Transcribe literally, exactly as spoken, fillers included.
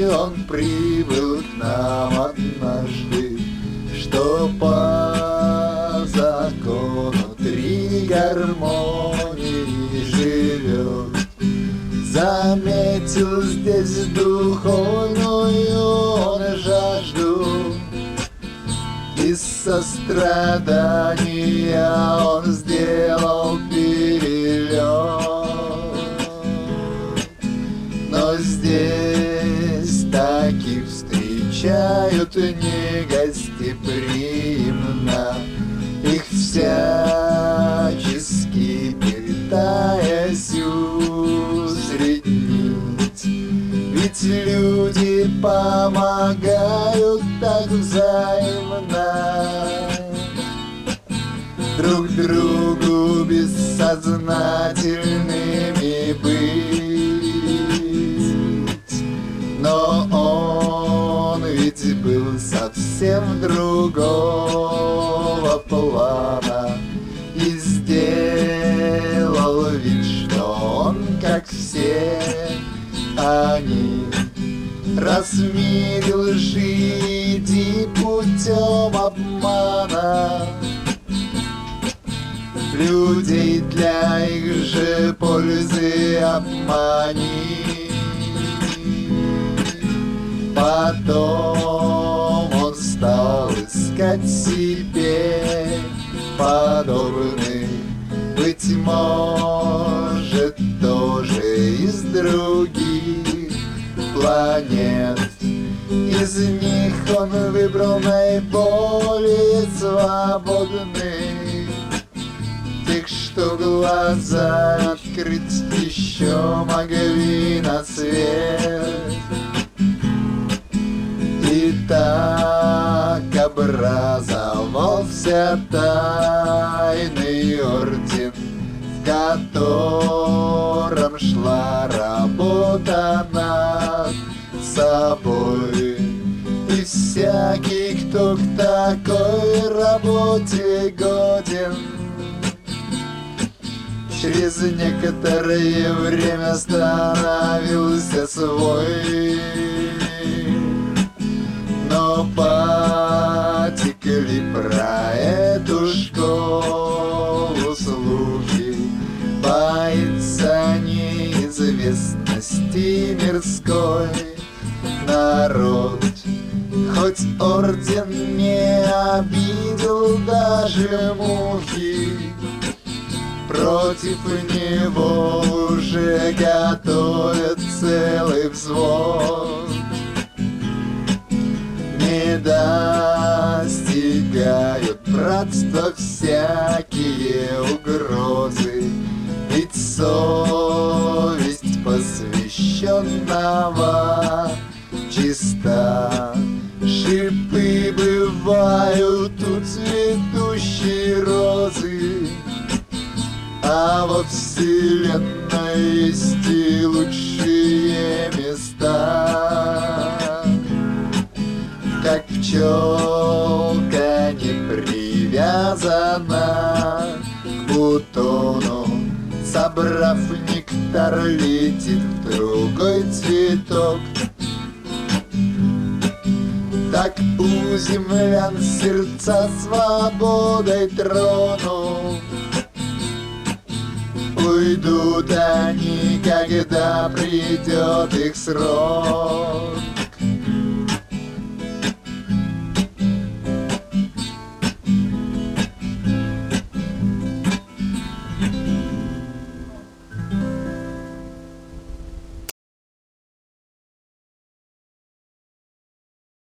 И он прибыл к нам однажды, что по закону три гармонии живет. Заметил здесь духовную он жажду, из сострадания он сделал перелет. Но здесь таких встречают негостеприимно, их всячески пытаясь усреднить. Ведь люди помогают так взаимно друг другу бессознательными быть. Но он ведь был совсем другого плана и сделал вид, что он как все они. Раз в мире лжи иди путем обмана, людей для их же пользы обмани. Потом он стал искать себе подобных, быть может, тоже из других планет. Из них он выбрал наиболее свободных, тех, что глаза открыть еще могли на свет. И так образовался тайный орден, в котором шла работа над собой. И всякий, кто к такой работе годен, через некоторое время становился свой. Но потекли про эту школу слухи, боится неизвестности мирской народ. Хоть орден не обидел даже мухи, против него уже готовят целый взвод. Не достигают братства всякие угрозы, ведь совесть посвященного чиста. Шипы бывают у цветущей розы, а во вселенной есть и лучшие места. Как пчелка не привязана к бутону, собрав нектар, летит в другой цветок. Так у землян сердца свободой трону, уйдут они, когда придет их срок.